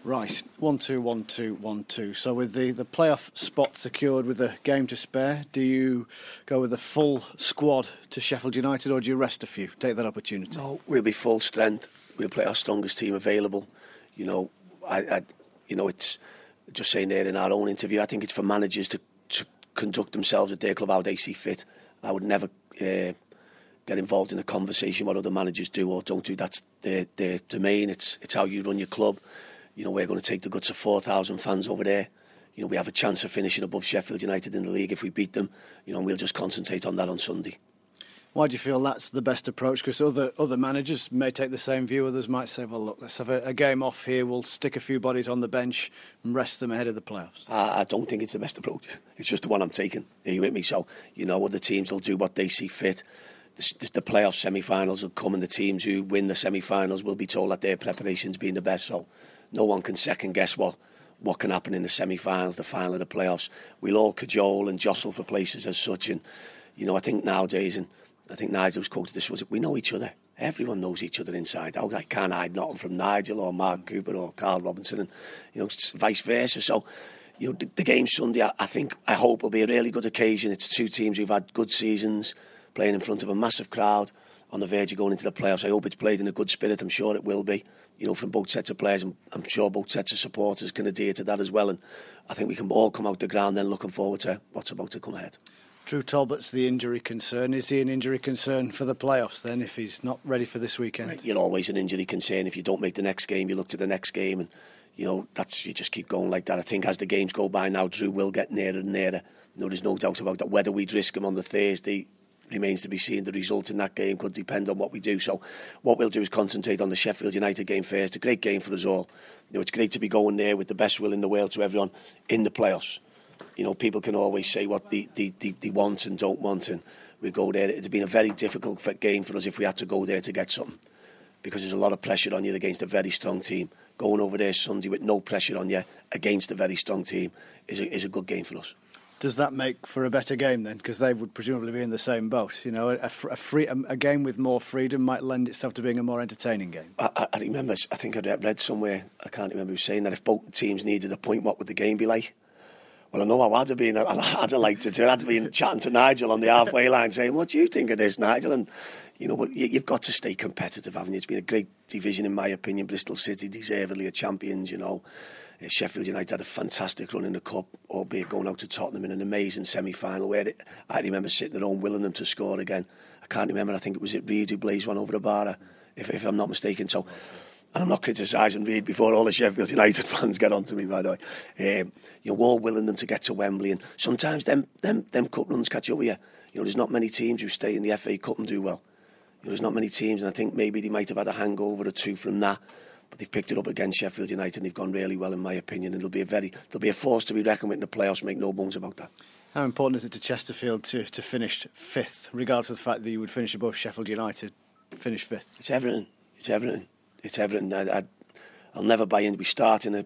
Right, 1-2, 1-2, 1-2. So with the playoff spot secured with a game to spare, do you go with a full squad to Sheffield United or do you rest a few? Take that opportunity. No, we'll be full strength. We'll play our strongest team available. It's just saying there in our own interview, I think it's for managers to conduct themselves at their club how they see fit. I would never get involved in a conversation what other managers do or don't do. That's their domain. It's how you run your club. We're going to take the guts of 4,000 fans over there. We have a chance of finishing above Sheffield United in the league if we beat them. And we'll just concentrate on that on Sunday. Why do you feel that's the best approach? Because other managers may take the same view. Others might say, well, look, let's have a game off here. We'll stick a few bodies on the bench and rest them ahead of the playoffs. I don't think it's the best approach. It's just the one I'm taking. Are you with me? So, other teams will do what they see fit. The playoff semi-finals will come and the teams who win the semi-finals will be told that their preparation's been the best. So no one can second guess what can happen in the semi-finals, the final of the playoffs. We'll all cajole and jostle for places as such. And, I think nowadays, and I think Nigel's quoted this, we know each other. Everyone knows each other inside out. I can't hide nothing from Nigel or Mark Cooper or Carl Robinson and, vice versa. So, the game Sunday, I hope will be a really good occasion. It's two teams who've had good seasons, playing in front of a massive crowd on the verge of going into the playoffs. I hope it's played in a good spirit. I'm sure it will be, from both sets of players. I'm sure both sets of supporters can adhere to that as well. And I think we can all come out the ground then looking forward to what's about to come ahead. Drew Talbot's the injury concern. Is he an injury concern for the playoffs then if he's not ready for this weekend? Right. You're always an injury concern. If you don't make the next game, you look to the next game and, you just keep going like that. I think as the games go by now, Drew will get nearer and nearer. There's no doubt about that. Whether we'd risk him on the Thursday remains to be seen. The result in that game could depend on what we do. So what we'll do is concentrate on the Sheffield United game first. A great game for us all. It's great to be going there with the best will in the world to everyone in the playoffs. People can always say what they want and don't want, and we go there. It'd have been a very difficult game for us if we had to go there to get something, because there's a lot of pressure on you against a very strong team. Going over there Sunday with no pressure on you against a very strong team is a good game for us. Does that make for a better game then? Because they would presumably be in the same boat. A game with more freedom might lend itself to being a more entertaining game. I remember, I think I read somewhere, I can't remember who was saying that if both teams needed a point, what would the game be like? Well, I know how I'd have been. I'd have liked it. I'd have been chatting to Nigel on the halfway line saying, what do you think of this, Nigel? And, but you've got to stay competitive, haven't you? It's been a great division, in my opinion. Bristol City deservedly are champions, Sheffield United had a fantastic run in the Cup, albeit going out to Tottenham in an amazing semi-final where I remember sitting at home willing them to score again. I can't remember, I think it was Reid who blazed one over the bar, if I'm not mistaken. So, and I'm not criticising Reid before all the Sheffield United fans get onto me, by the way. We're all willing them to get to Wembley, and sometimes them cup runs catch up with you. There's not many teams who stay in the FA Cup and do well. There's not many teams, and I think maybe they might have had a hangover or two from that. But they've picked it up against Sheffield United and they've gone really well, in my opinion. And they'll be a force to be reckoned with in the playoffs, make no bones about that. How important is it to Chesterfield to finish fifth, regardless of the fact that you would finish above Sheffield United, finish fifth? It's everything. I'll never buy in. We start at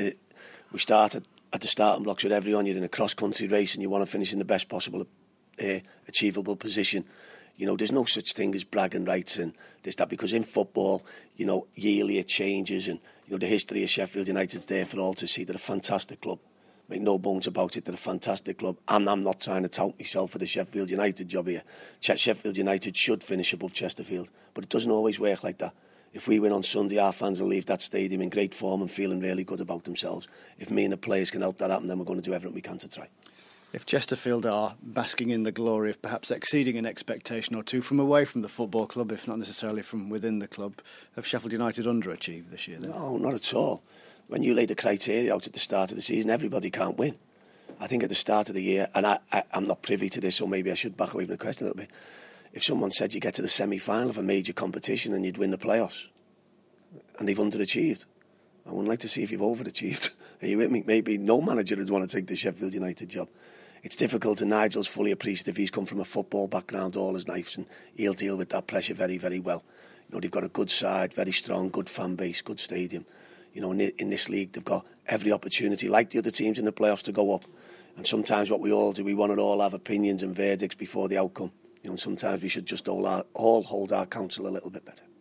the starting blocks with everyone. You're in a cross-country race and you want to finish in the best possible achievable position. There's no such thing as bragging rights and this, that, because in football, yearly it changes and, the history of Sheffield United's there for all to see. They're a fantastic club. Make no bones about it, they're a fantastic club. And I'm not trying to tout myself for the Sheffield United job here. Sheffield United should finish above Chesterfield, but it doesn't always work like that. If we win on Sunday, our fans will leave that stadium in great form and feeling really good about themselves. If me and the players can help that happen, then we're going to do everything we can to try. If Chesterfield are basking in the glory of perhaps exceeding an expectation or two from away from the football club, if not necessarily from within the club, have Sheffield United underachieved this year then? No, not at all. When you lay the criteria out at the start of the season, everybody can't win. I think at the start of the year, and I'm not privy to this, so maybe I should back away from the question a little bit. If someone said you get to the semi-final of a major competition and you'd win the playoffs, and they've underachieved, I wouldn't like to see if you've overachieved. Are you with me? Maybe no manager would want to take the Sheffield United job. It's difficult, and Nigel's fully appreciative. He's come from a football background all his life, and he'll deal with that pressure very, very well. They've got a good side, very strong, good fan base, good stadium. In this league, they've got every opportunity, like the other teams in the playoffs, to go up. And sometimes what we all do, we want to all have opinions and verdicts before the outcome. And sometimes we should just all hold our counsel a little bit better.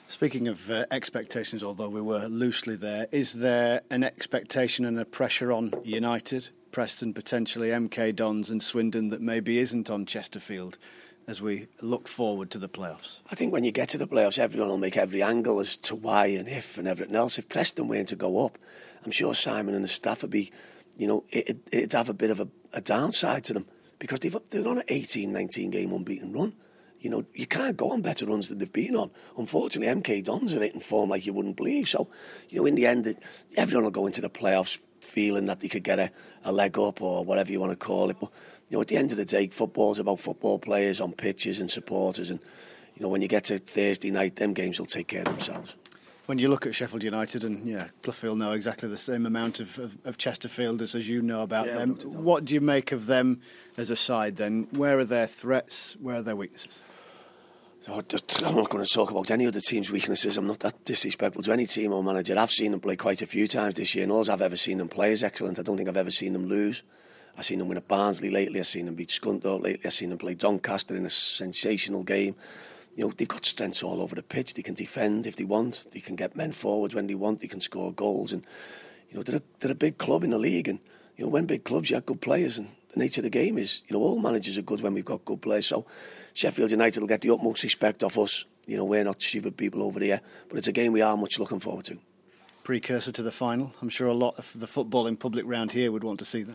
Speaking of expectations, although we were loosely there, is there an expectation and a pressure on United, Preston, potentially MK Dons and Swindon that maybe isn't on Chesterfield as we look forward to the playoffs? I think when you get to the playoffs, everyone will make every angle as to why and if and everything else. If Preston weren't to go up, I'm sure Simon and the staff would be, it'd have a bit of a downside to them because they're on an 18, 19 game unbeaten run. You can't go on better runs than they've been on. Unfortunately, MK Dons are hitting form like you wouldn't believe. So, in the end, everyone will go into the playoffs feeling that they could get a leg up or whatever you want to call it. But, at the end of the day, football's about football players on pitches and supporters. And, when you get to Thursday night, them games will take care of themselves. When you look at Sheffield United, and Clough will know exactly the same amount of Chesterfield as you know about them. What do you make of them as a side then? Where are their threats? Where are their weaknesses? I'm not going to talk about any other team's weaknesses. I'm not that disrespectful to any team or manager. I've seen them play quite a few times this year, and all I've ever seen them play is excellent. I don't think I've ever seen them lose. I've seen them win at Barnsley lately. I've seen them beat Scunthorpe lately. I've seen them play Doncaster in a sensational game. They've got strengths all over the pitch. They can defend if they want. They can get men forward when they want. They can score goals. And, they're a big club in the league. And, when big clubs, you have good players. And the nature of the game is, all managers are good when we've got good players. So Sheffield United will get the utmost respect off us. We're not stupid people over here. But it's a game we are much looking forward to. Precursor to the final. I'm sure a lot of the footballing public round here would want to see that.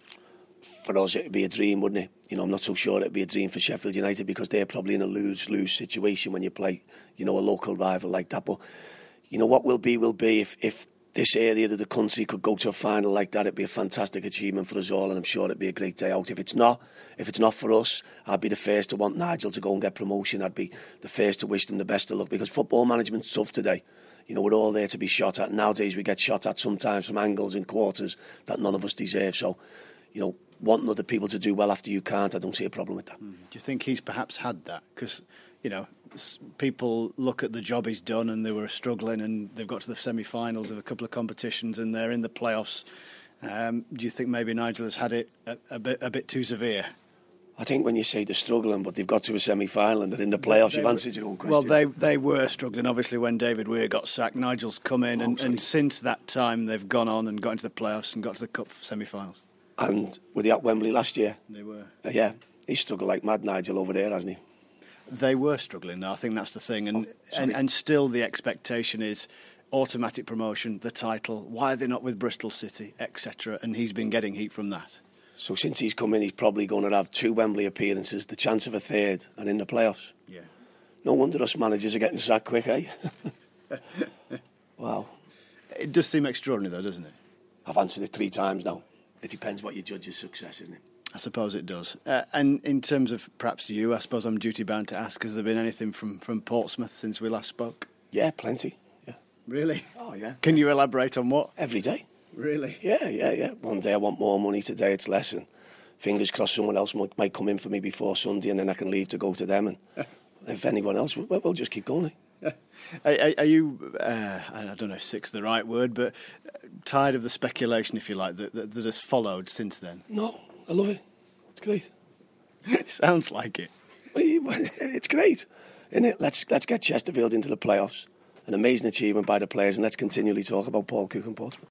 For us, it would be a dream, wouldn't it? I'm not so sure it would be a dream for Sheffield United because they're probably in a lose-lose situation when you play, a local rival like that. But, what will be if this area of the country could go to a final like that, it'd be a fantastic achievement for us all, and I'm sure it'd be a great day out. If it's not for us, I'd be the first to want Nigel to go and get promotion. I'd be the first to wish them the best of luck because football management's tough today. We're all there to be shot at. Nowadays, we get shot at sometimes from angles and quarters that none of us deserve. So, wanting other people to do well after you can't, I don't see a problem with that. Do you think he's perhaps had that? Because, people look at the job he's done and they were struggling and they've got to the semi-finals of a couple of competitions and they're in the playoffs. Do you think maybe Nigel has had it a bit too severe? I think when you say they're struggling, but they've got to a semi-final and they're in the playoffs, you've answered your own question. Well, they were struggling, obviously, when David Weir got sacked. Nigel's come in and since that time they've gone on and got into the playoffs and got to the cup semi-finals. And were they at Wembley last year? They were. Yeah, he struggled like mad, Nigel, over there, hasn't he? They were struggling, though. I think that's the thing. And still the expectation is automatic promotion, the title, why are they not with Bristol City, etc. And he's been getting heat from that. So since he's come in, he's probably going to have 2 Wembley appearances, the chance of a third, and in the playoffs. Yeah. No wonder us managers are getting sacked quick, eh? Wow. It does seem extraordinary, though, doesn't it? I've answered it 3 times now. It depends what you judge as success, isn't it? I suppose it does. And in terms of perhaps you, I suppose I'm duty-bound to ask, has there been anything from Portsmouth since we last spoke? Yeah, plenty. Yeah. Really? Oh, yeah. Can you elaborate on what? Every day. Really? Yeah. One day I want more money, today it's less. And fingers crossed someone else might come in for me before Sunday and then I can leave to go to them. And if anyone else, we'll just keep going. Are you, I don't know if sick's the right word, but tired of the speculation, if you like, that has followed since then? No, I love it. It's great. It sounds like it. It's great, isn't it? Let's get Chesterfield into the playoffs. An amazing achievement by the players, and let's continually talk about Paul Cook and Portsmouth.